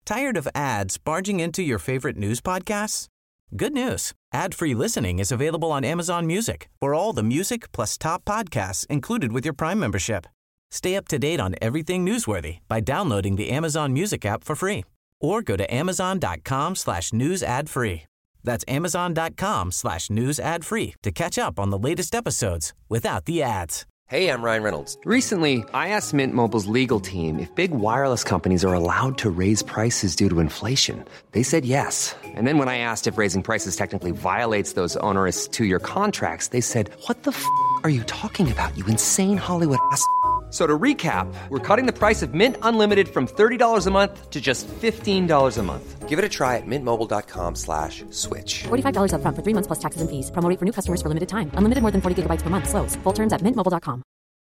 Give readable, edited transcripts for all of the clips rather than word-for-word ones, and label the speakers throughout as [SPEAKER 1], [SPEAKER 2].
[SPEAKER 1] Tired of ads barging into your favorite news podcasts? Good news. Ad-free listening is available on Amazon Music for all the music plus top podcasts included with your Prime membership. Stay up to date on everything newsworthy by downloading the Amazon Music app for free or go to amazon.com/news ad free. That's amazon.com/news ad free to catch up on the latest episodes without the ads.
[SPEAKER 2] Hey, I'm Ryan Reynolds. Recently, I asked Mint Mobile's legal team if big wireless companies are allowed to raise prices due to inflation. They said yes. And then when I asked if raising prices technically violates those onerous two-year contracts, they said, "What the f*** are you talking about, you insane Hollywood ass?" So to recap, we're cutting the price of Mint Unlimited from $30 a month to just $15 a month. Give it a try at mintmobile.com/switch.
[SPEAKER 3] $45 up front for 3 months plus taxes and fees. Promo rate for new customers for limited time. Unlimited more than 40 gigabytes per month. Slows full terms at mintmobile.com.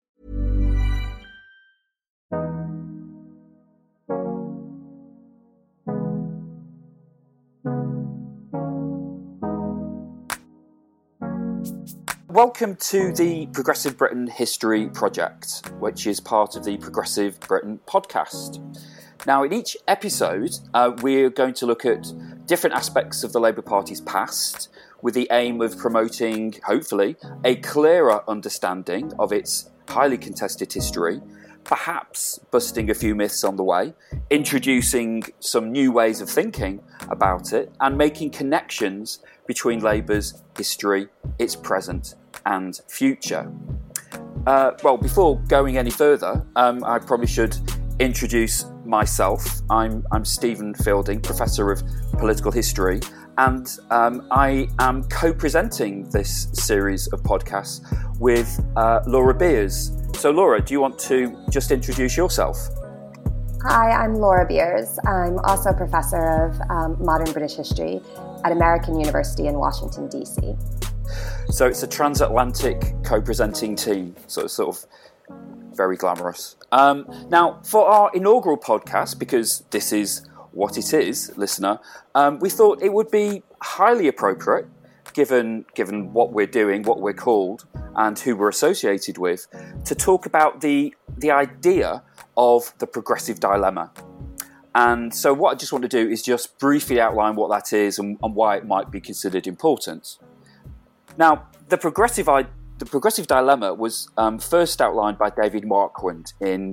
[SPEAKER 4] Welcome to the Progressive Britain History Project, which is part of the Progressive Britain podcast. Now, in each episode, we're going to look at different aspects of the Labour Party's past with the aim of promoting, hopefully, a clearer understanding of its highly contested history, perhaps busting a few myths on the way, introducing some new ways of thinking about it, and making connections between Labour's history, its present and future. Well, before going any further, I probably should introduce myself. I'm Stephen Fielding, Professor of Political History, and I am co-presenting this series of podcasts with Laura Beers. So Laura, do you want to just introduce yourself?
[SPEAKER 5] Hi, I'm Laura Beers. I'm also a professor of modern British history at American University in Washington, D.C.
[SPEAKER 4] So it's a transatlantic co-presenting team, so it's sort of very glamorous. Now, for our inaugural podcast, because this is what it is, listener, we thought it would be highly appropriate, given what we're doing, what we're called, and who we're associated with, to talk about the idea of the progressive dilemma. And so what I just want to do is just briefly outline what that is and why it might be considered important. Now, the progressive dilemma was first outlined by David Marquand in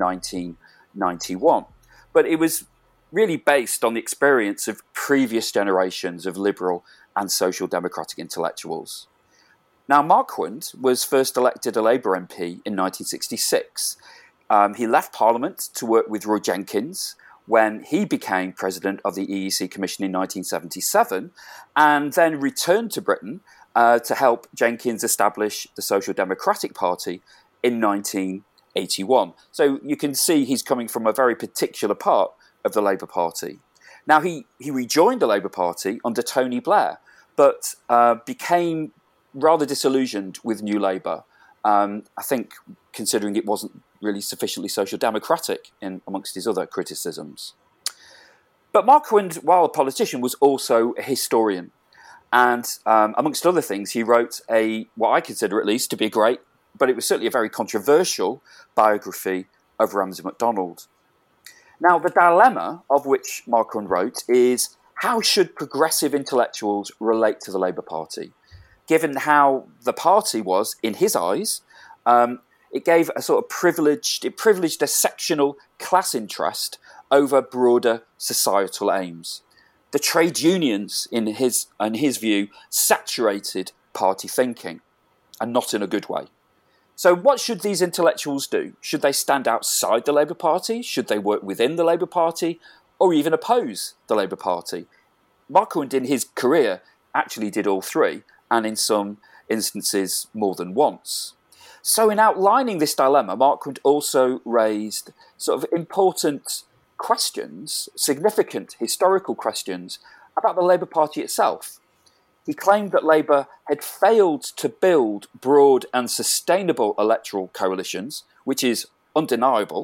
[SPEAKER 4] 1991, but it was really based on the experience of previous generations of liberal and social democratic intellectuals. Now, Marquand was first elected a Labour MP in 1966. He left Parliament to work with Roy Jenkins when he became president of the EEC Commission in 1977, and then returned to Britain to help Jenkins establish the Social Democratic Party in 1981. So you can see he's coming from a very particular part of the Labour Party. Now, he rejoined the Labour Party under Tony Blair, but became rather disillusioned with New Labour. I think considering it wasn't really sufficiently social democratic amongst his other criticisms. But Marquand, while a politician, was also a historian. And amongst other things, he wrote what I consider at least to be a great, but it was certainly a very controversial biography of Ramsay MacDonald. Now, the dilemma of which Marquand wrote is, how should progressive intellectuals relate to the Labour Party? Given how the party was, in his eyes, it gave a sort of privileged a sectional class interest over broader societal aims. The trade unions, in his view, saturated party thinking, and not in a good way. So what should these intellectuals do? Should they stand outside the Labour Party? Should they work within the Labour Party? Or even oppose the Labour Party? Marquand, in his career, actually did all three, and in some instances more than once. So in outlining this dilemma, Marquand also raised sort of important questions, significant historical questions, about the Labour Party itself. He claimed that Labour had failed to build broad and sustainable electoral coalitions, which is undeniable,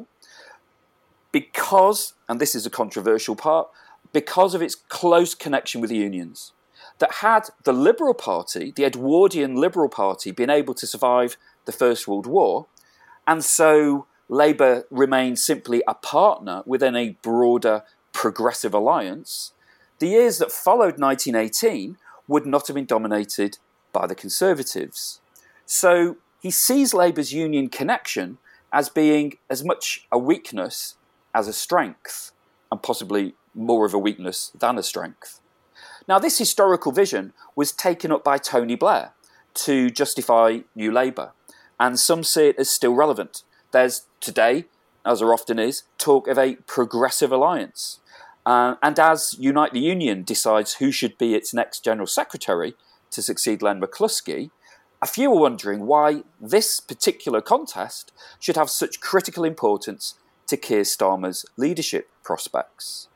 [SPEAKER 4] because, and this is a controversial part, because of its close connection with the unions. That had the Liberal Party, the Edwardian Liberal Party, been able to survive the First World War, and so Labour remained simply a partner within a broader progressive alliance, the years that followed 1918 would not have been dominated by the Conservatives. So he sees Labour's union connection as being as much a weakness as a strength, and possibly more of a weakness than a strength. Now, this historical vision was taken up by Tony Blair to justify New Labour, and some see it as still relevant. There's today, as there often is, talk of a progressive alliance. And as Unite the Union decides who should be its next General Secretary to succeed Len McCluskey, a few are wondering why this particular contest should have such critical importance to Keir Starmer's leadership prospects.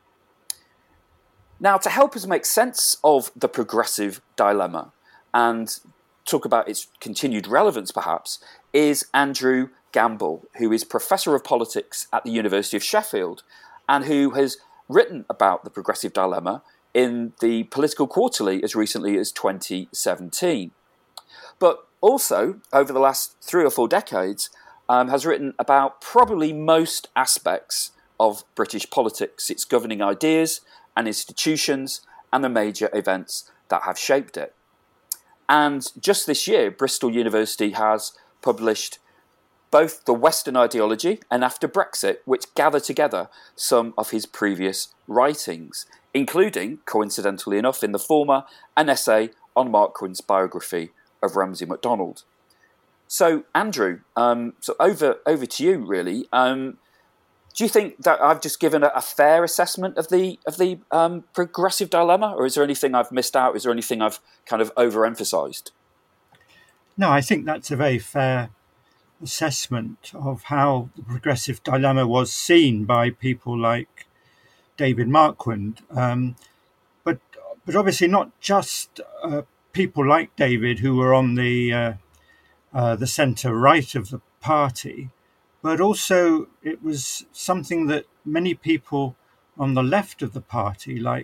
[SPEAKER 4] Now, to help us make sense of the progressive dilemma and talk about its continued relevance, perhaps, is Andrew Gamble, who is Professor of Politics at the University of Sheffield and who has written about the progressive dilemma in the Political Quarterly as recently as 2017. But also, over the last 3 or 4 decades, has written about probably most aspects of British politics, its governing ideas and institutions, and the major events that have shaped it. And just this year, Bristol University has published both The Western Ideology and After Brexit, which gather together some of his previous writings, including, coincidentally enough, in the former, an essay on Mark Quinn's biography of Ramsay MacDonald. So, Andrew, so over to you, really. Do you think that I've just given a fair assessment of the progressive dilemma, or is there anything I've missed out? Is there anything I've kind of overemphasised?
[SPEAKER 6] No, I think that's a very fair assessment of how the progressive dilemma was seen by people like David Marquand, but obviously not just people like David who were on the centre right of the party, but also it was something that many people on the left of the party, like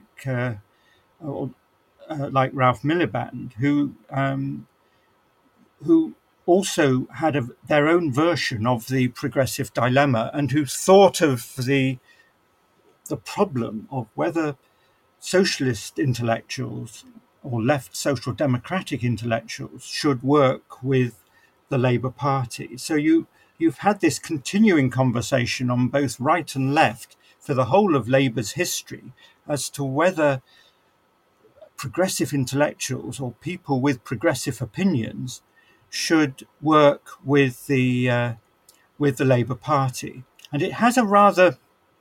[SPEAKER 6] Ralph Miliband, who also had their own version of the progressive dilemma, and who thought of the problem of whether socialist intellectuals or left social democratic intellectuals should work with the Labour Party. So you've had this continuing conversation on both right and left for the whole of Labour's history as to whether progressive intellectuals or people with progressive opinions should work with the Labour Party, and it has a rather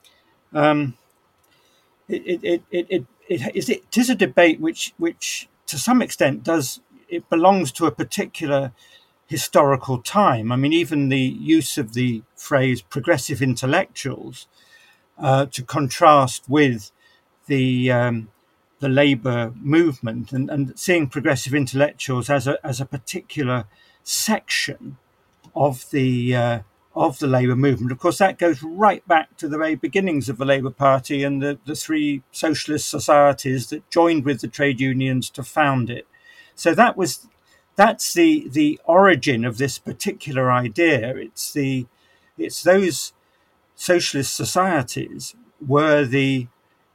[SPEAKER 6] it is a debate which to some extent belongs to a particular historical time. I mean, even the use of the phrase progressive intellectuals to contrast with the Labour movement, and seeing progressive intellectuals as a particular section of the Labour movement. Of course, that goes right back to the very beginnings of the Labour Party and the 3 socialist societies that joined with the trade unions to found it. So that's the origin of this particular idea. It's those socialist societies where the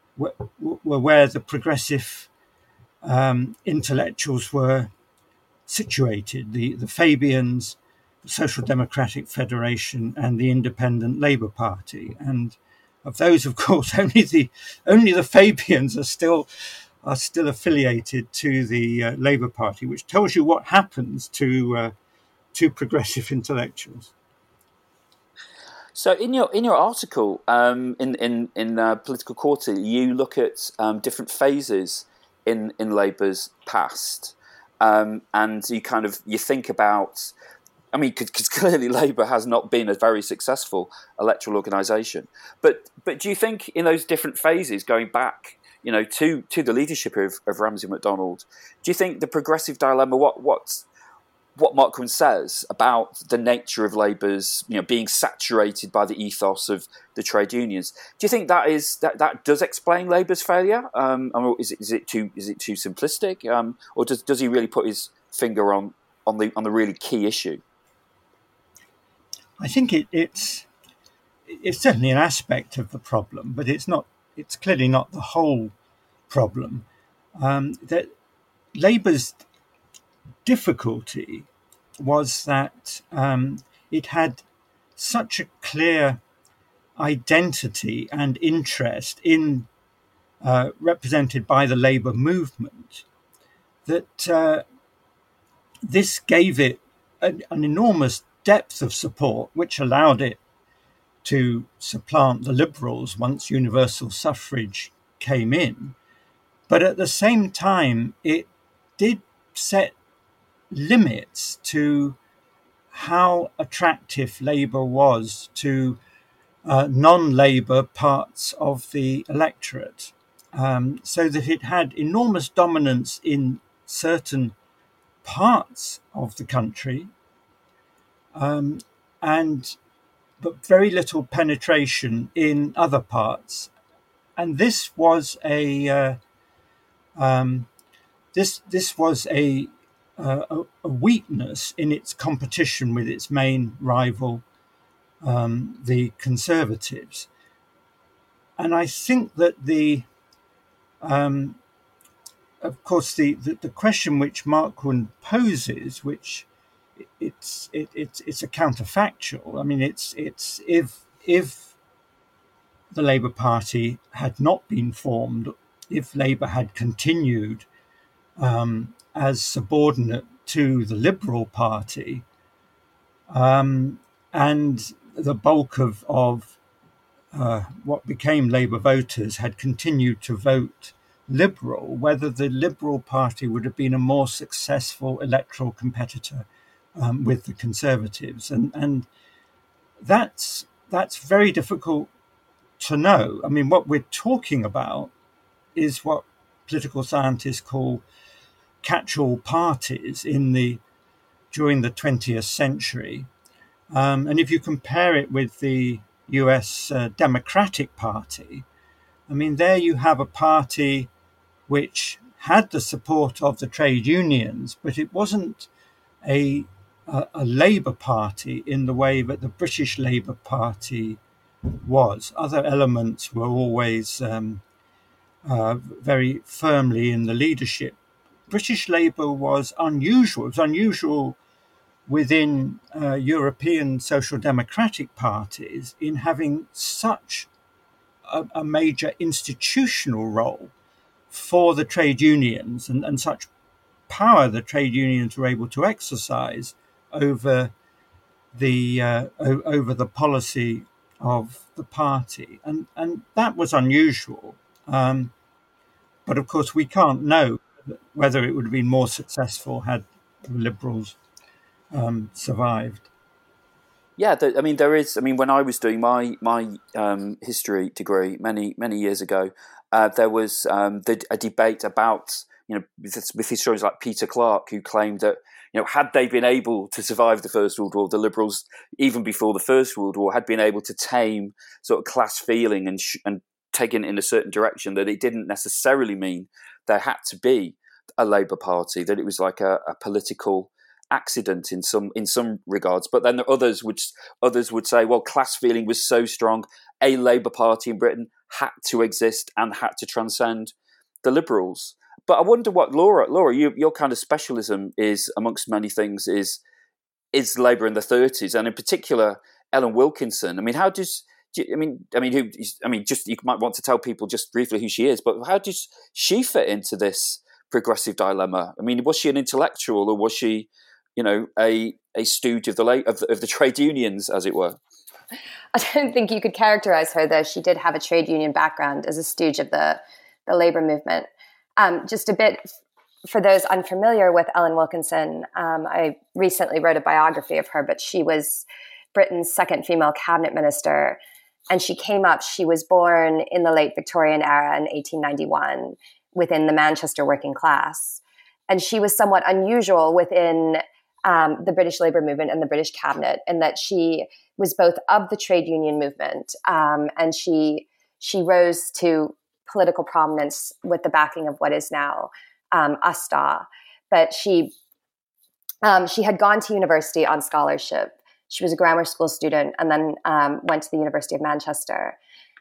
[SPEAKER 6] progressive intellectuals were situated, the Fabians, the Social Democratic Federation, and the Independent Labour Party. And of those, of course, only the Fabians are still affiliated to the Labour Party, which tells you what happens to progressive intellectuals.
[SPEAKER 4] So, in your article in Political Quarterly, you look at different phases in Labour's past, and you think about. I mean, because clearly Labour has not been a very successful electoral organisation, but do you think in those different phases, going back, to the leadership of Ramsay MacDonald, do you think the progressive dilemma, what Mark Quinn says about the nature of Labour's, being saturated by the ethos of the trade unions, do you think that does explain Labour's failure? Is it too simplistic, or does he really put his finger on the really key issue? I
[SPEAKER 6] think it's certainly an aspect of the problem, but it's not it's clearly not the whole problem. That Labour's difficulty was that it had such a clear identity and interest in represented by the Labour movement that this gave it an enormous depth of support, which allowed it to supplant the Liberals once universal suffrage came in. But at the same time, it did set limits to how attractive Labour was to non-Labour parts of the electorate, so that it had enormous dominance in certain parts of the country, but very little penetration in other parts. And this was a weakness in its competition with its main rival, the Conservatives. And I think that of course, the question which Marquand poses, which it's a counterfactual. I mean, it's if the Labour Party had not been formed, if Labour had continued as subordinate to the Liberal Party, and the bulk of what became Labour voters had continued to vote Liberal, whether the Liberal Party would have been a more successful electoral competitor with the Conservatives, and that's very difficult to know. I mean, what we're talking about is what political scientists call catch-all parties during the 20th century, and if you compare it with the US Democratic Party, I mean, there you have a party which had the support of the trade unions, but it wasn't a Labour Party in the way that the British Labour Party was. Other elements were always very firmly in the leadership. British Labour was unusual. It was unusual within European social democratic parties in having such a major institutional role for the trade unions and such power the trade unions were able to exercise over the policy of the party, and that was unusual. But of course, we can't know whether it would have been more successful had the Liberals survived.
[SPEAKER 4] Yeah, I mean, there is. I mean, when I was doing my history degree many years ago, there was a debate about, you know, with historians like Peter Clarke, who claimed that, you know, had they been able to survive the First World War, the Liberals, even before the First World War, had been able to tame sort of class feeling and take it in a certain direction, that it didn't necessarily mean there had to be a Labour Party, that it was like a political accident in some regards. But then others would say, well, class feeling was so strong, a Labour Party in Britain had to exist and had to transcend the Liberals. But I wonder what Laura, your kind of specialism is, amongst many things, is Labour in the 30s, and in particular Ellen Wilkinson. I mean, just you might want to tell people just briefly who she is, but how does she fit into this progressive dilemma? I mean, was she an intellectual, or was she, you know, a stooge of the trade unions, as it were?
[SPEAKER 5] I don't think you could characterize her, though she did have a trade union background, as a stooge of the labor movement. Just a bit for those unfamiliar with Ellen Wilkinson, I recently wrote a biography of her, but she was Britain's second female cabinet minister, and she was born in the late Victorian era in 1891 within the Manchester working class. And she was somewhat unusual within the British Labour movement and the British cabinet, in that she was both of the trade union movement, and she rose to political prominence with the backing of what is now USTA. But she had gone to university on scholarship. She was a grammar school student and then went to the University of Manchester.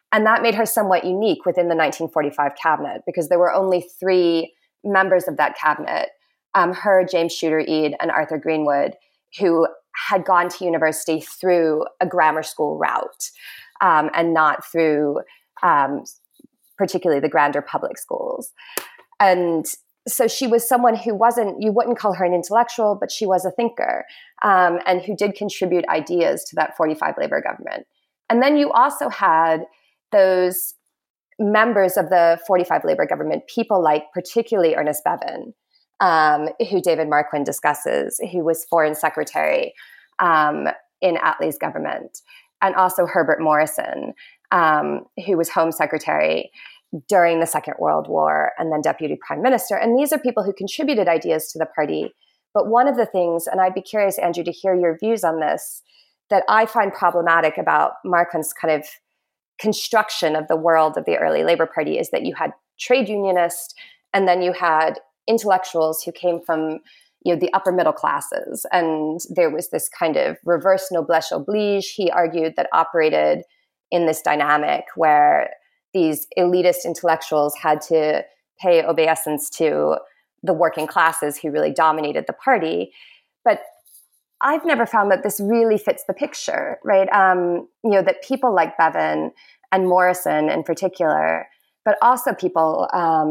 [SPEAKER 5] And that made her somewhat unique within the 1945 cabinet, because there were only 3 members of that cabinet, her, James Shuter Eade, and Arthur Greenwood, who had gone to university through a grammar school route, and not through particularly the grander public schools. And so she was someone who you wouldn't call her an intellectual, but she was a thinker, and who did contribute ideas to that 45 Labour government. And then you also had those members of the 45 Labour government, people like particularly Ernest Bevin, who David Marquand discusses, who was foreign secretary in Attlee's government, and also Herbert Morrison, who was home secretary during the Second World War and then deputy prime minister. And these are people who contributed ideas to the party. But one of the things, and I'd be curious, Andrew, to hear your views on this, that I find problematic about Marquand's kind of construction of the world of the early Labour Party is that you had trade unionists, and then you had intellectuals who came from the upper middle classes. And there was this kind of reverse noblesse oblige, he argued, that operated in this dynamic where these elitist intellectuals had to pay obeisance to the working classes who really dominated the party. But I've never found that this really fits the picture, right? That people like Bevin and Morrison in particular, but also people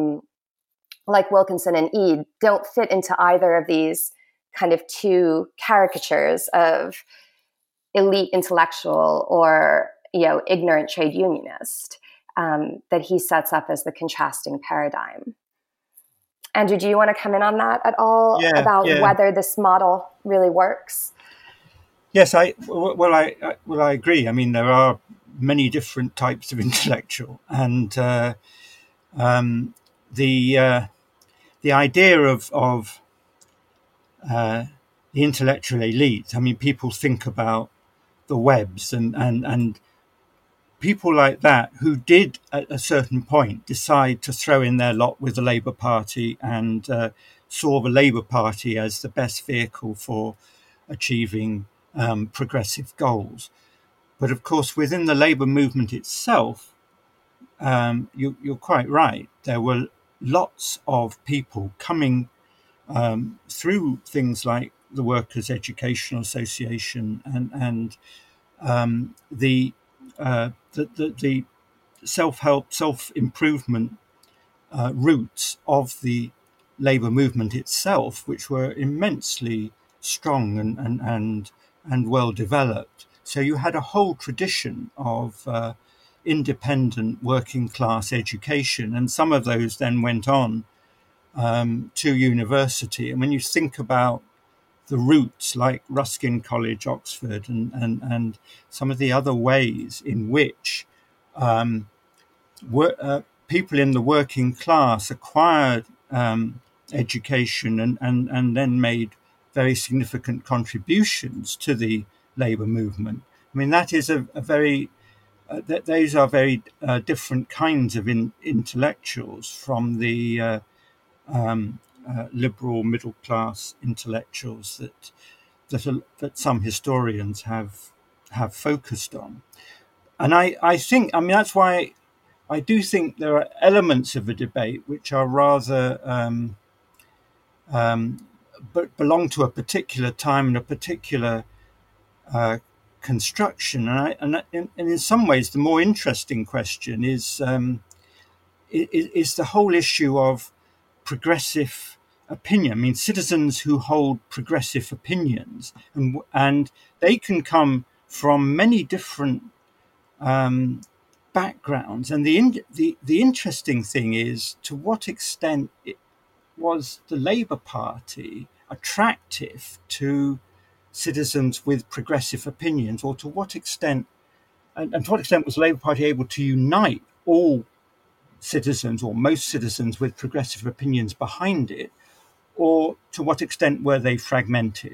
[SPEAKER 5] like Wilkinson and Eade don't fit into either of these kind of 2 caricatures of elite intellectual or, ignorant trade unionist that he sets up as the contrasting paradigm. Andrew, do you want to come in on that at all about whether this model really works?
[SPEAKER 6] Yes, I agree. I mean, there are many different types of intellectual, and the idea of the intellectual elite. I mean, people think about the Webbs and people like that who did at a certain point decide to throw in their lot with the Labour Party and saw the Labour Party as the best vehicle for achieving progressive goals. But of course, within the Labour movement itself, you're quite right. There were lots of people coming through things like the Workers' Educational Association and the self-help, self-improvement roots of the Labour movement itself, which were immensely strong and well developed. So you had a whole tradition of independent working class education, and some of those then went on to university. And when you think about the routes like Ruskin College, Oxford, and some of the other ways in which people in the working class acquired education and then made very significant contributions to the Labour movement. I mean, that is a very those are very different kinds of intellectuals from the liberal middle class intellectuals that some historians have focused on. And I think, I mean, that's why I do think there are elements of a debate which are rather but belong to a particular time and a particular construction. And in some ways, the more interesting question is the whole issue of progressive opinion. I mean, citizens who hold progressive opinions, and they can come from many different backgrounds. And the interesting thing is, to what extent was the Labour Party attractive to citizens with progressive opinions, or to what extent was the Labour Party able to unite all citizens or most citizens with progressive opinions behind it, or to what extent were they fragmented?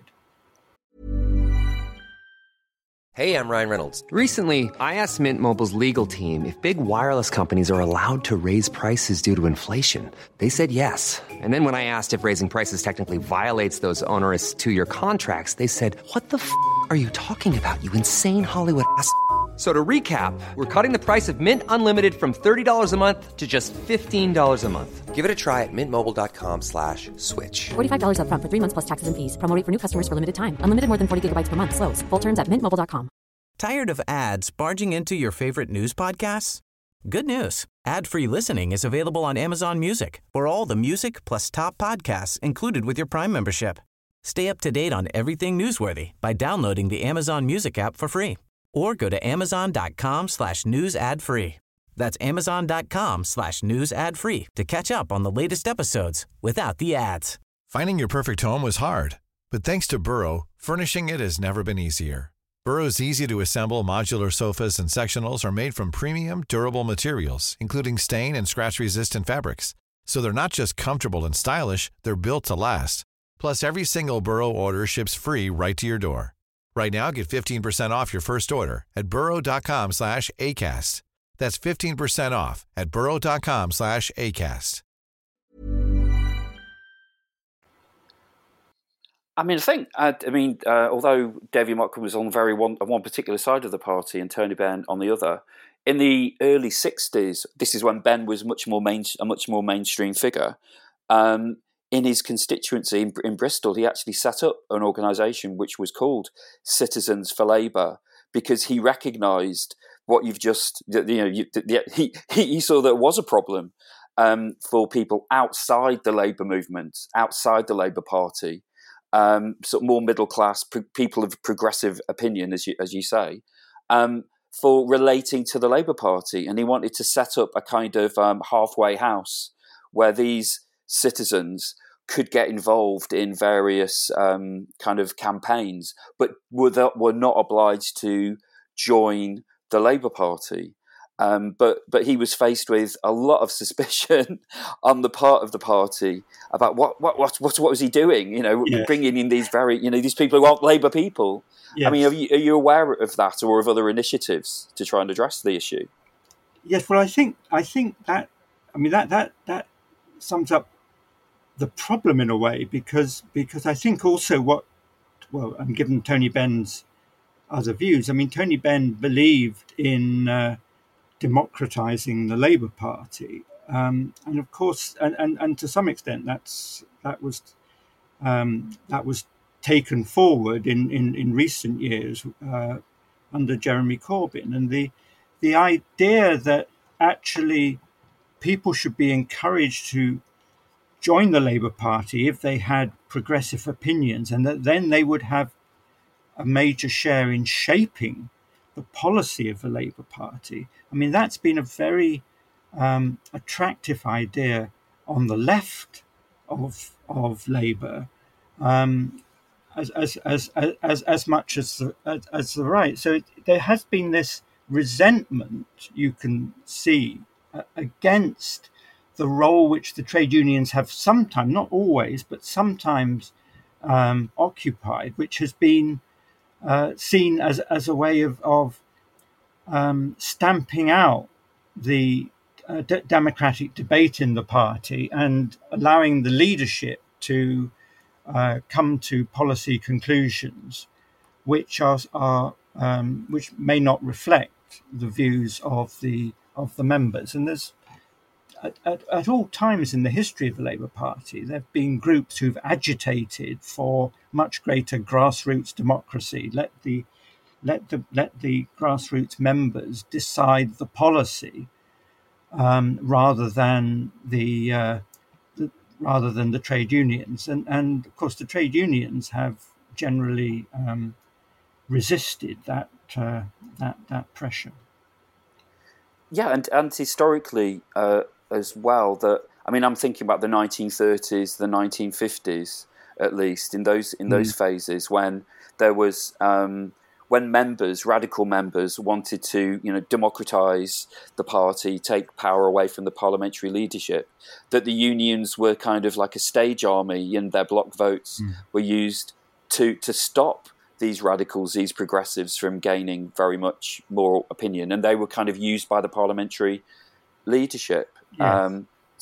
[SPEAKER 2] Hey, I'm Ryan Reynolds. Recently, I asked Mint Mobile's legal team if big wireless companies are allowed to raise prices due to inflation. They said yes. And then when I asked if raising prices technically violates those onerous 2-year contracts, they said, "What the f*** are you talking about, you insane Hollywood ass f- So to recap, we're cutting the price of Mint Unlimited from $30 a month to just $15 a month. Give it a try at mintmobile.com/switch.
[SPEAKER 3] $45 up front for 3 months plus taxes and fees. Promo rate for new customers for limited time. Unlimited more than 40 gigabytes per month. Slows full terms at mintmobile.com.
[SPEAKER 1] Tired of ads barging into your favorite news podcasts? Good news. Ad-free listening is available on Amazon Music for all the music plus top podcasts included with your Prime membership. Stay up to date on everything newsworthy by downloading the Amazon Music app for free. Or go to amazon.com/news ad free. That's amazon.com/news ad free to catch up on the latest episodes without the ads.
[SPEAKER 7] Finding your perfect home was hard, but thanks to Burrow, furnishing it has never been easier. Burrow's easy-to-assemble modular sofas and sectionals are made from premium, durable materials, including stain and scratch-resistant fabrics. So they're not just comfortable and stylish, they're built to last. Plus, every single Burrow order ships free right to your door. Right now, get 15% off your first order at burrow.com/ACAST. That's 15% off at burrow.com/ACAST.
[SPEAKER 4] I mean, although David Mottcomer was on one particular side of the party and Tony Benn on the other, in the early 60s, this is when Benn was a much more mainstream figure. In his constituency in Bristol, he actually set up an organisation which was called Citizens for Labour because he recognised what you've just, he saw that it was a problem for people outside the Labour movement, outside the Labour Party, sort of more middle class people of progressive opinion, as you say, for relating to the Labour Party, and he wanted to set up a kind of halfway house where these citizens could get involved in various kind of campaigns, but were not obliged to join the Labour Party. But he was faced with a lot of suspicion on the part of the party about what was he doing? Bringing in these these people who aren't Labour people. Yes. I mean, are you aware of that or of other initiatives to try and address the issue?
[SPEAKER 6] Yes. Well, I think that sums up the problem in a way, because I think also and given Tony Benn's other views, I mean, Tony Benn believed in democratizing the Labour Party, and of course, and to some extent, that was taken forward in recent years under Jeremy Corbyn, and the idea that actually people should be encouraged to join the Labour Party if they had progressive opinions, and that then they would have a major share in shaping the policy of the Labour Party. I mean, that's been a very attractive idea on the left of Labour, as much as the right. So there has been this resentment, you can see, against the role which the trade unions have sometimes, not always, but sometimes occupied, which has been seen as a way of stamping out the democratic debate in the party and allowing the leadership to come to policy conclusions which which may not reflect the views of the members. And there's at all times in the history of the Labour Party, there have been groups who've agitated for much greater grassroots democracy. Let the grassroots members decide the policy rather than the trade unions. And of course, the trade unions have generally resisted that pressure.
[SPEAKER 4] Yeah, and historically as well, that I mean, I'm thinking about the 1930s, the 1950s, at least in those phases when there was when radical members wanted to democratize the party, take power away from the parliamentary leadership, that the unions were kind of like a stage army, and their block votes were used to stop these radicals, these progressives, from gaining very much more opinion, and they were kind of used by the parliamentary leadership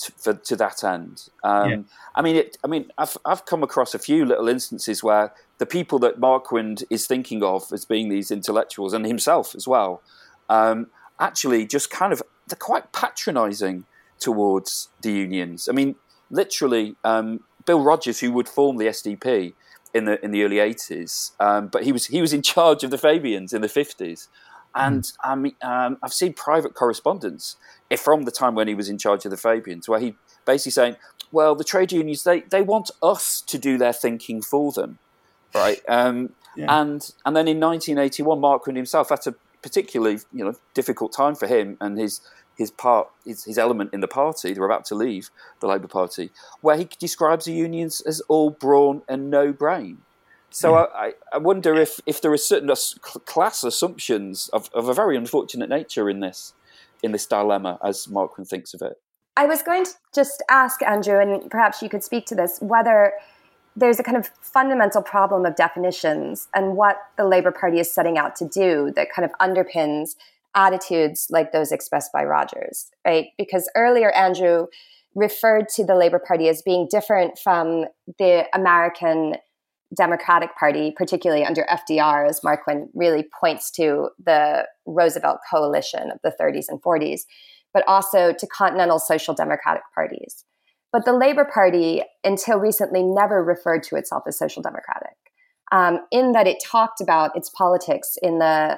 [SPEAKER 4] to that end. I mean, I've come across a few little instances where the people that Marquand is thinking of as being these intellectuals, and himself as well, actually just kind of, they're quite patronising towards the unions. I mean, literally, Bill Rogers, who would form the SDP in the early 80s, but he was in charge of the Fabians in the 50s. And I've seen private correspondence from the time when he was in charge of the Fabians, where he basically saying, well, the trade unions, they want us to do their thinking for them, right? And then in 1981, Marquand himself, that's a particularly difficult time for him and his element in the party. They're about to leave the Labour Party, where he describes the unions as all brawn and no brain. So I wonder if there are certain class assumptions of a very unfortunate nature in this dilemma, as Marquand thinks of it.
[SPEAKER 5] I was going to just ask, Andrew, and perhaps you could speak to this, whether there's a kind of fundamental problem of definitions and what the Labour Party is setting out to do that kind of underpins attitudes like those expressed by Rogers, right? Because earlier, Andrew referred to the Labour Party as being different from the American Democratic Party, particularly under FDR, as Marquand really points to the Roosevelt coalition of the 30s and 40s, but also to continental social democratic parties. But the Labour Party, until recently, never referred to itself as social democratic, in that it talked about its politics in the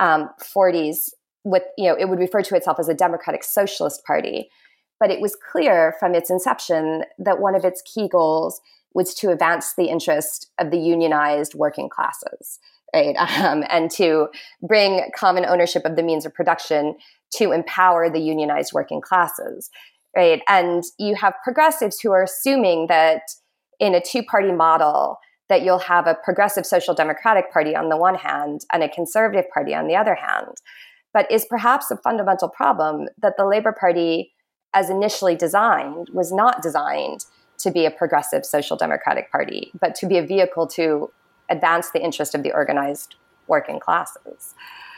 [SPEAKER 5] 40s with, it would refer to itself as a democratic socialist party. But it was clear from its inception that one of its key goals was to advance the interest of the unionized working classes, right? And to bring common ownership of the means of production to empower the unionized working classes, right? And you have progressives who are assuming that in a two-party model that you'll have a progressive social democratic party on the one hand and a conservative party on the other hand. But is perhaps a fundamental problem that the Labour Party, as initially designed, was not designed to be a progressive social democratic party, but to be a vehicle to advance the interest of the organized working classes.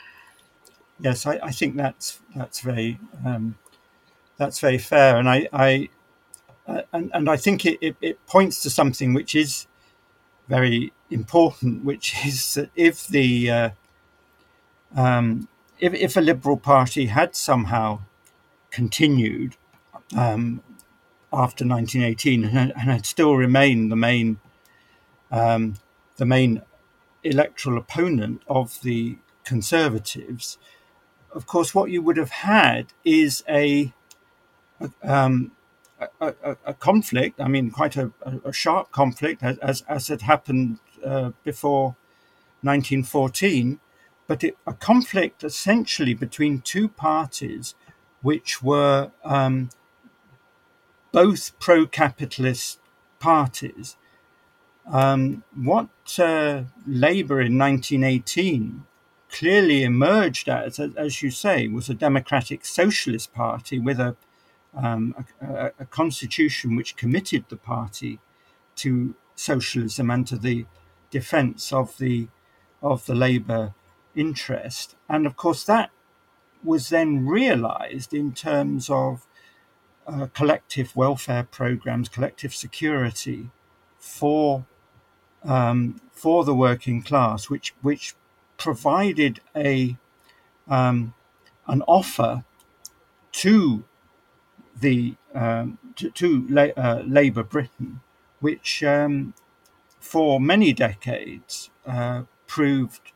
[SPEAKER 6] Yes, I think that's very fair, and I think it points to something which is very important, which is that if a Liberal Party had somehow continued after 1918 and had still remained the main electoral opponent of the Conservatives, of course, what you would have had is a conflict. I mean, quite a sharp conflict, as had happened before 1914, but a conflict essentially between two parties which were both pro-capitalist parties. What Labour in 1918 clearly emerged as you say, was a democratic socialist party with a constitution which committed the party to socialism and to the defence of the Labour interest. And of course that was then realised in terms of collective welfare programs, collective security for the working class, which provided an offer to the Labour Britain, which for many decades proved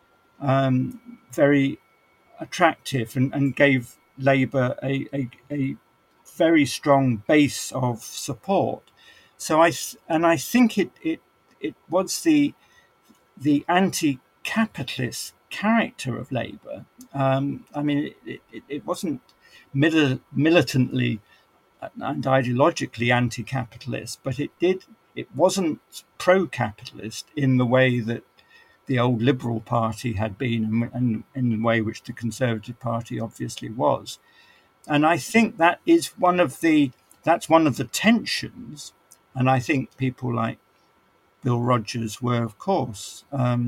[SPEAKER 6] very attractive and gave Labour a very strong base of support. So I think it was the anti-capitalist character of Labour. I mean, it wasn't militantly and ideologically anti-capitalist, but it wasn't pro-capitalist in the way that the old Liberal Party had been, and in the way which the Conservative Party obviously was. And I think that is one of the tensions. And I think people like Bill Rogers were, of course,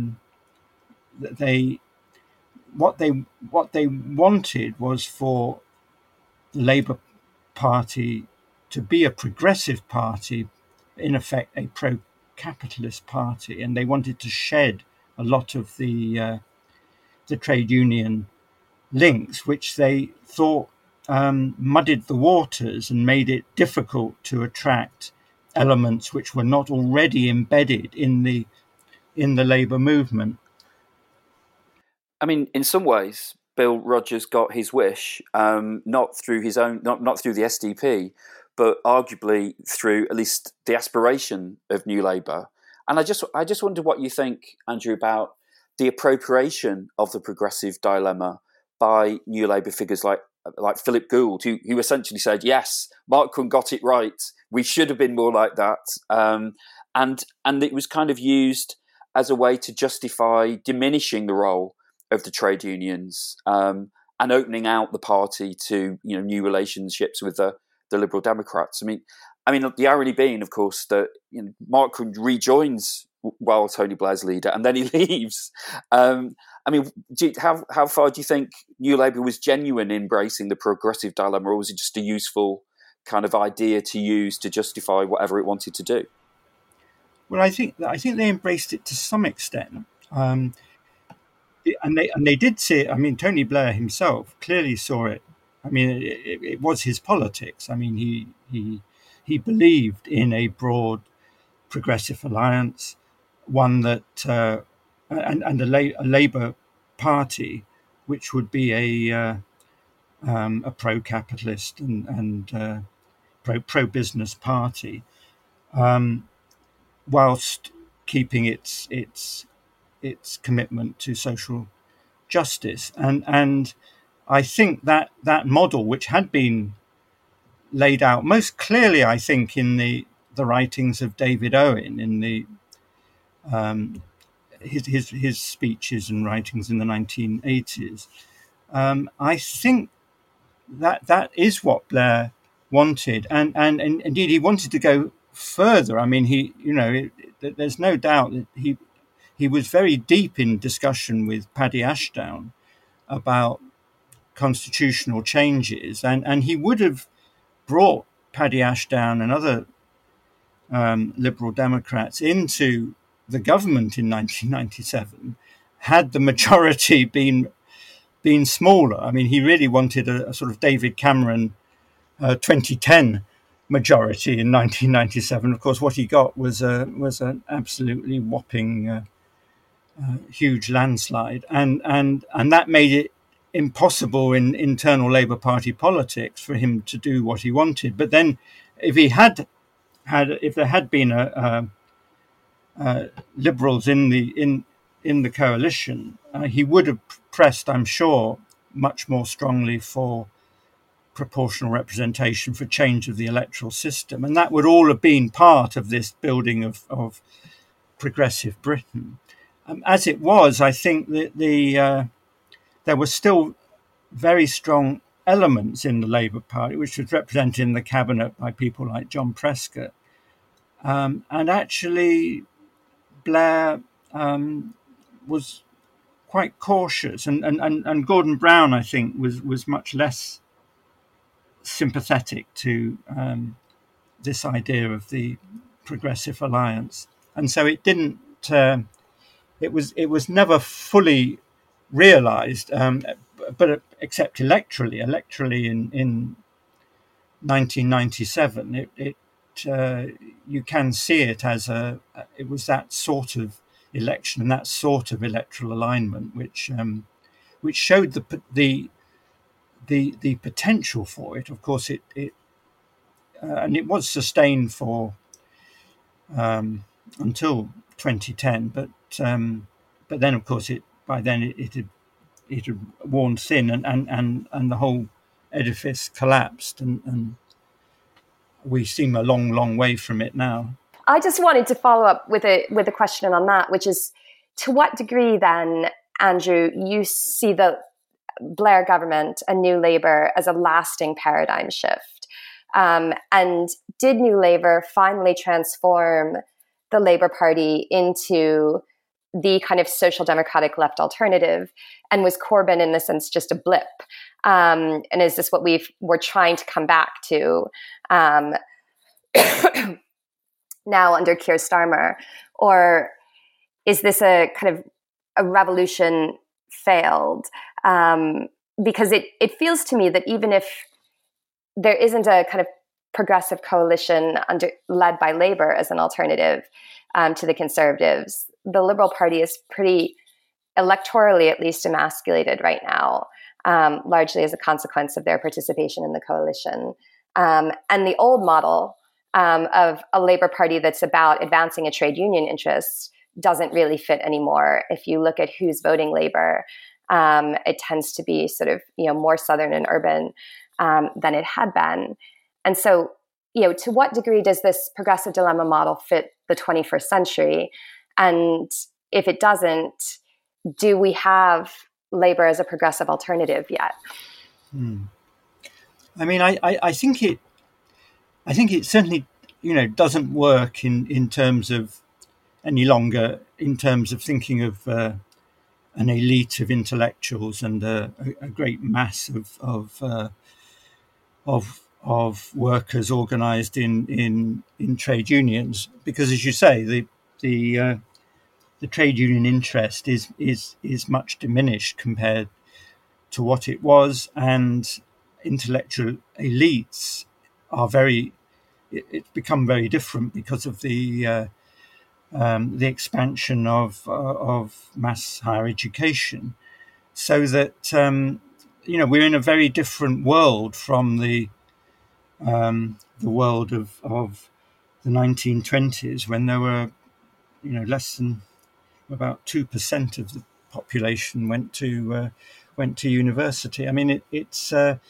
[SPEAKER 6] what they wanted was for the Labour Party to be a progressive party, in effect a pro-capitalist party, and they wanted to shed a lot of the trade union links, which they thought muddied the waters and made it difficult to attract elements which were not already embedded in the labour movement.
[SPEAKER 4] I mean, in some ways, Bill Rogers got his wish, not through his own, not through the SDP, but arguably through at least the aspiration of New Labour. And I just wonder what you think, Andrew, about the appropriation of the progressive dilemma by New Labour figures like Philip Gould, who essentially said, yes, Mark Crun got it right. We should have been more like that. And it was kind of used as a way to justify diminishing the role of the trade unions and opening out the party to new relationships with the Liberal Democrats. I mean, the irony being, of course, that Mark Crun rejoins while Tony Blair's leader, and then he leaves. How far do you think New Labour was genuine in embracing the progressive dilemma, or was it just a useful kind of idea to use to justify whatever it wanted to do?
[SPEAKER 6] Well, I think they embraced it to some extent, and they did see it. I mean, Tony Blair himself clearly saw it. I mean, it was his politics. I mean, he believed in a broad progressive alliance, one that and a Labour Party, which would be a pro-capitalist and pro-business party, whilst keeping its commitment to social justice. And I think that model, which had been laid out most clearly, I think, in the writings of David Owen, in the his speeches and writings in the 1980s, I think that is what Blair wanted, and indeed he wanted to go further. I mean, there's no doubt that he was very deep in discussion with Paddy Ashdown about constitutional changes, and he would have brought Paddy Ashdown and other Liberal Democrats into the government in 1997 had the majority been smaller. I mean, he really wanted a sort of David Cameron 2010 majority in 1997. Of course, what he got was an absolutely whopping huge landslide, and that made it impossible in internal Labour Party politics for him to do what he wanted. But then, if there had been Liberals in the coalition, he would have pressed, I'm sure, much more strongly for proportional representation, for change of the electoral system, and that would all have been part of this building of progressive Britain. As it was, I think that there were still very strong elements in the Labour Party, which was represented in the cabinet by people like John Prescott, and actually Blair was quite cautious, and Gordon Brown, I think, was much less sympathetic to this idea of the progressive alliance, and so it didn't. It was never fully realised, but except electorally in 1997, you can see it as it was that sort of election and that sort of electoral alignment which showed the potential for it. Of course, it and it was sustained for until 2010, but then of course by then it had worn thin, and the whole edifice collapsed, and we seem a long way from it now.
[SPEAKER 5] I just wanted to follow up with a question on that, which is, to what degree then, Andrew, you see the Blair government and New Labour as a lasting paradigm shift? And did New Labour finally transform the Labour Party into the kind of social democratic left alternative? And was Corbyn, in the sense, just a blip? And is this what we're trying to come back to now under Keir Starmer? Or is this a kind of a revolution failed? Because it feels to me that even if there isn't a kind of progressive coalition led by Labour as an alternative to the Conservatives, the Liberal Party is pretty electorally at least emasculated right now, largely as a consequence of their participation in the coalition. And the old model of a Labour Party that's about advancing a trade union interest doesn't really fit anymore. If you look at who's voting Labour, it tends to be sort of, more southern and urban than it had been. And so, to what degree does this progressive dilemma model fit the 21st century? And if it doesn't, do we have Labour as a progressive alternative yet?
[SPEAKER 6] I mean, I think it certainly, doesn't work in terms of any longer in terms of thinking of an elite of intellectuals and a great mass of workers organised in trade unions, because, as you say, the trade union interest is much diminished compared to what it was, and intellectual elites are it's become very different because of the expansion of mass higher education, so that we're in a very different world from the world of the 1920s, when there were less than about 2% of the population went to university. I mean, it's so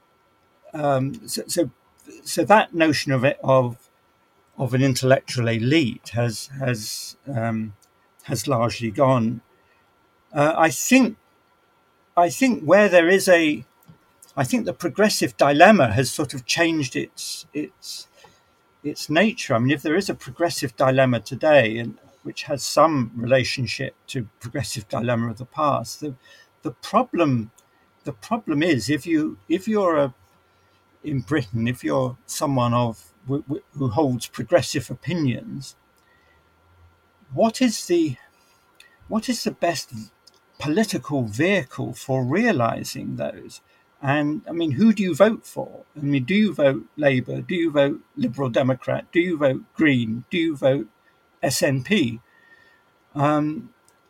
[SPEAKER 6] that notion of an intellectual elite has largely gone. I think where there is I think the progressive dilemma has sort of changed its nature. I mean, if there is a progressive dilemma today, and which has some relationship to progressive dilemma of the past, the problem is if you're in Britain, if you're someone who holds progressive opinions, what is the best political vehicle for realizing those? And I mean, who do you vote for? I mean, do you vote Labour? Do you vote Liberal Democrat? Do you vote Green? Do you vote SNP? And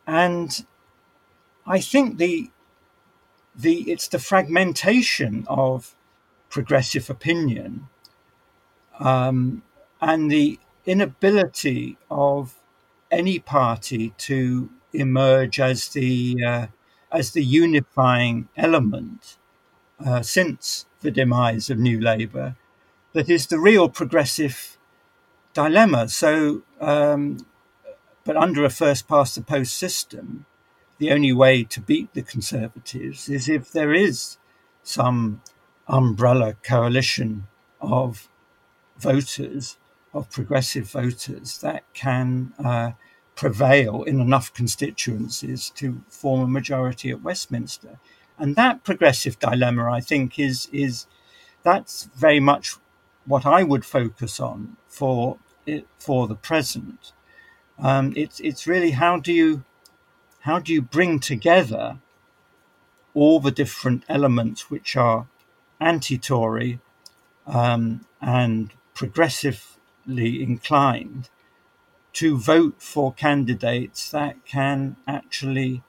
[SPEAKER 6] I think it's the fragmentation of progressive opinion and the inability of any party to emerge as the unifying element since the demise of New Labour that is the real progressive dilemma. So, but under a first past the post system, the only way to beat the Conservatives is if there is some umbrella coalition of voters, of progressive voters, that can prevail in enough constituencies to form a majority at Westminster. And that progressive dilemma, I think, that's very much what I would focus on for the present. It's really how do you bring together all the different elements which are anti-Tory and progressively inclined to vote for candidates that can actually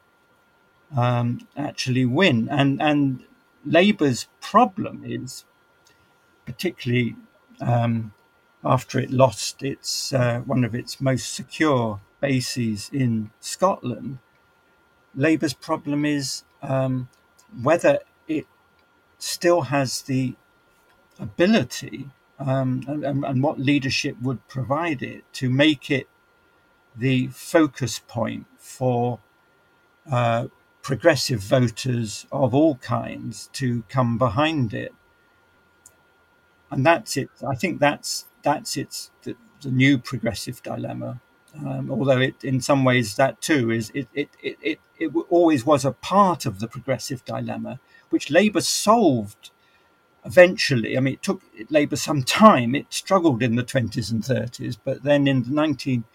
[SPEAKER 6] win. And Labour's problem is, particularly after it lost its one of its most secure bases in Scotland, Labour's problem is whether it still has the ability and what leadership would provide it to make it the focus point for progressive voters of all kinds to come behind it. And that's it. I think that's the new progressive dilemma. Although it, in some ways, that too is it always was a part of the progressive dilemma, which Labour solved eventually. I mean, it took Labour some time. It struggled in the 20s and 30s, but then in the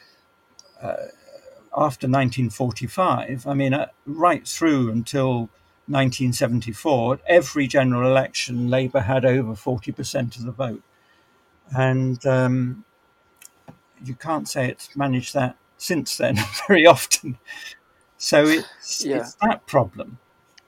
[SPEAKER 6] after 1945, I mean, right through until 1974, every general election, Labour had over 40% of the vote. And you can't say it's managed that since then very often. So it's that problem.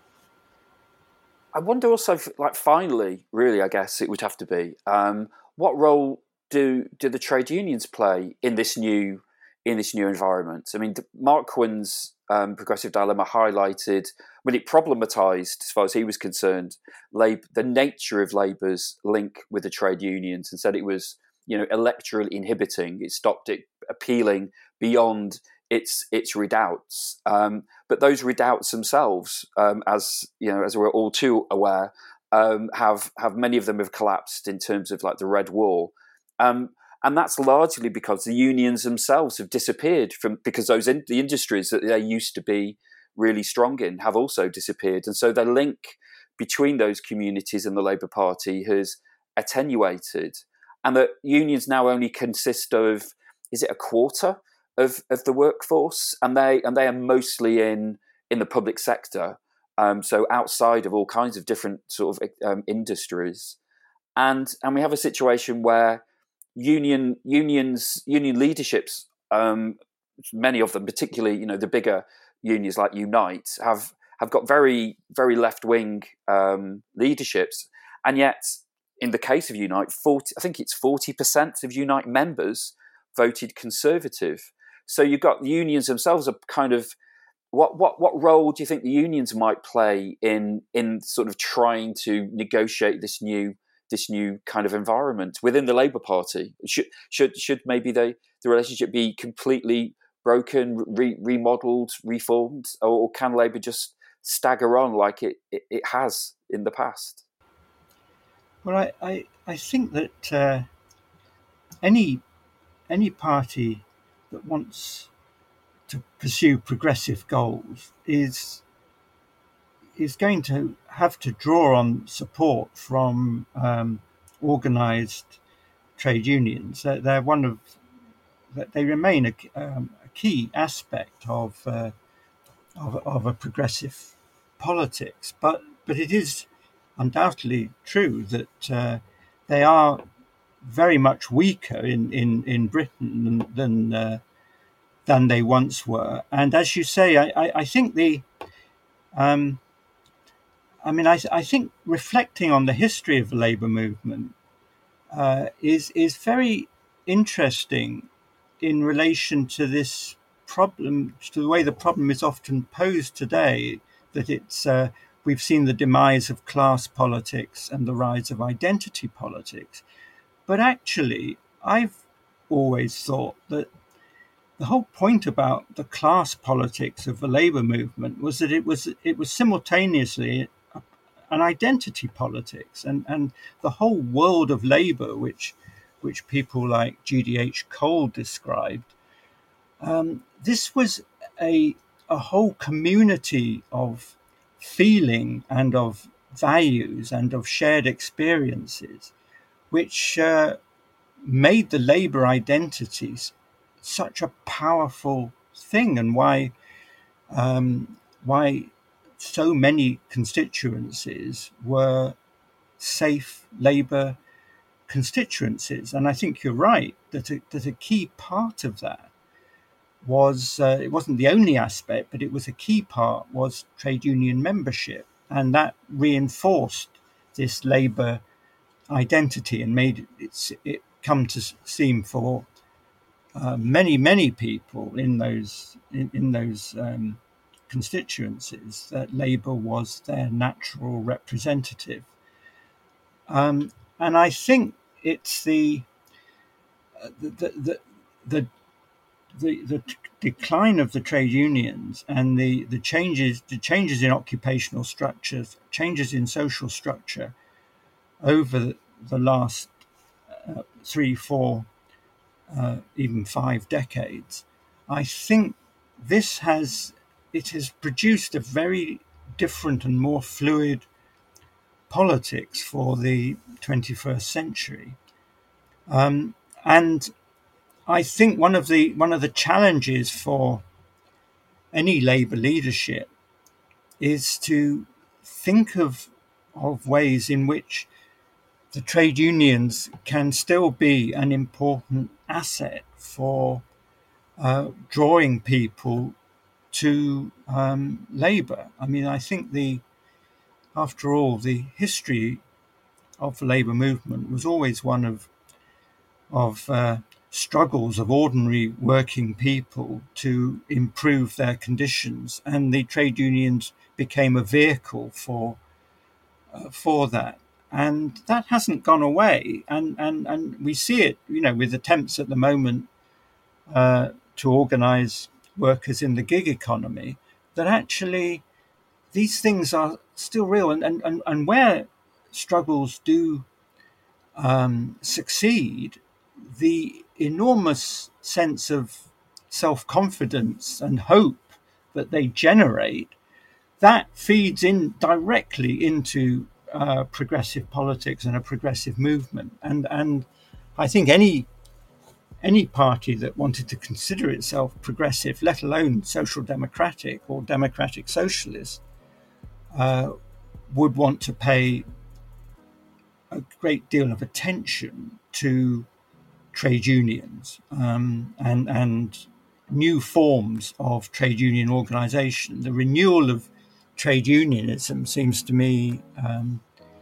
[SPEAKER 4] I wonder also, like, finally, really, I guess it would have to be, what role do the trade unions play in this new environment? I mean, Mark Quinn's Progressive Dilemma highlighted, when it problematised, as far as he was concerned, the nature of Labour's link with the trade unions, and said it was, electorally inhibiting. It stopped it appealing beyond its redoubts. But those redoubts themselves, as we're all too aware, have many of them have collapsed in terms of like the Red War. And that's largely because the unions themselves have disappeared because the industries that they used to be really strong in have also disappeared. And so the link between those communities and the Labour Party has attenuated. And that unions now only consist of, is it a quarter of the workforce? And they are mostly in the public sector. So outside of all kinds of different sort of industries. And we have a situation where union leaderships, many of them, particularly the bigger unions like Unite, have got very, very left wing leaderships, and yet in the case of Unite, I think it's 40% of Unite members voted Conservative. So you've got the unions themselves are kind of what role do you think the unions might play in sort of trying to negotiate this new kind of environment within the Labour Party? Should maybe the relationship be completely broken, remodelled, reformed, or can Labour just stagger on like it has in the past?
[SPEAKER 6] Well, I think that any party that wants to pursue progressive goals is going to have to draw on support from organised trade unions. They're they remain a key aspect of a progressive politics. But it is undoubtedly true that they are very much weaker in Britain than they once were. And as you say, I think I think reflecting on the history of the labour movement is very interesting in relation to this problem, to the way the problem is often posed today, that we've seen the demise of class politics and the rise of identity politics. But actually, I've always thought that the whole point about the class politics of the labour movement was that it was simultaneously an identity politics, and the whole world of labour, which people like G.D.H. Cole described, this was a whole community of feeling and of values and of shared experiences, which made the labour identities such a powerful thing, and why so many constituencies were safe labour constituencies. And I think you're right that a key part of that was, it wasn't the only aspect, but it was a key part, was trade union membership. And that reinforced this labour identity and made it come to seem for many people in those constituencies that Labour was their natural representative. And I think it's the decline of the trade unions and the changes in occupational structures, changes in social structure over the last 3, 4, even 5 decades. I think it has produced a very different and more fluid politics for the 21st century. And I think one of the challenges for any Labour leadership is to think of ways in which the trade unions can still be an important asset for drawing people to Labour. I mean, I think after all, the history of the Labour movement was always one of struggles of ordinary working people to improve their conditions, and the trade unions became a vehicle for that. And that hasn't gone away, and we see it, with attempts at the moment to organise workers in the gig economy, that actually these things are still real, and where struggles do succeed, the enormous sense of self-confidence and hope that they generate, that feeds in directly into progressive politics and a progressive movement. And I think any party that wanted to consider itself progressive, let alone social democratic or democratic socialist, would want to pay a great deal of attention to trade unions and new forms of trade union organisation. The renewal of trade unionism seems to me an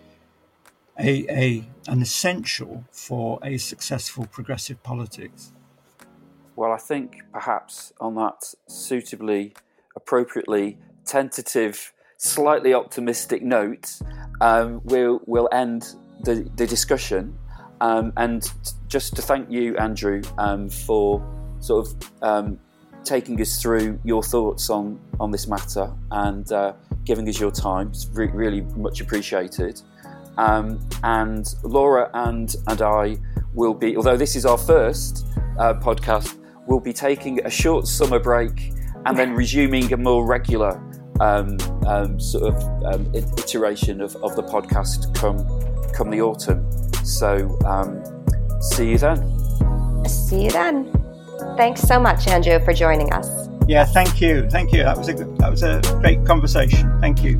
[SPEAKER 6] essential for a successful progressive politics.
[SPEAKER 4] Well, I think perhaps on that suitably, appropriately tentative, slightly optimistic note, we'll end the discussion. And just to thank you, Andrew, for sort of taking us through your thoughts on this matter and giving us your time. It's really much appreciated. And Laura and I will be, although this is our first podcast, we'll be taking a short summer break and then resuming a more regular iteration of the podcast come the autumn. So see you then.
[SPEAKER 5] See you then. Thanks so much, Andrew, for joining us.
[SPEAKER 6] Yeah, thank you. That was a great conversation. Thank you.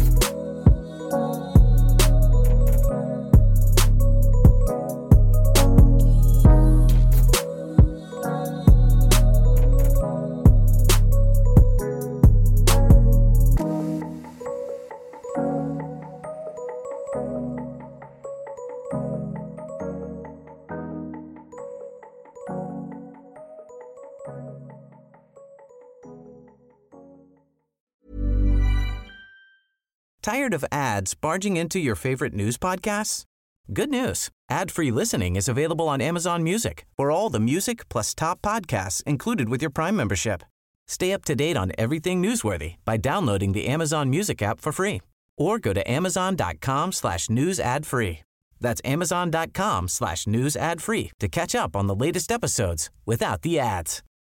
[SPEAKER 1] Tired of ads barging into your favorite news podcasts? Good news. Ad-free listening is available on Amazon Music for all the music plus top podcasts included with your Prime membership. Stay up to date on everything newsworthy by downloading the Amazon Music app for free or go to amazon.com/news ad free. That's amazon.com/news ad free to catch up on the latest episodes without the ads.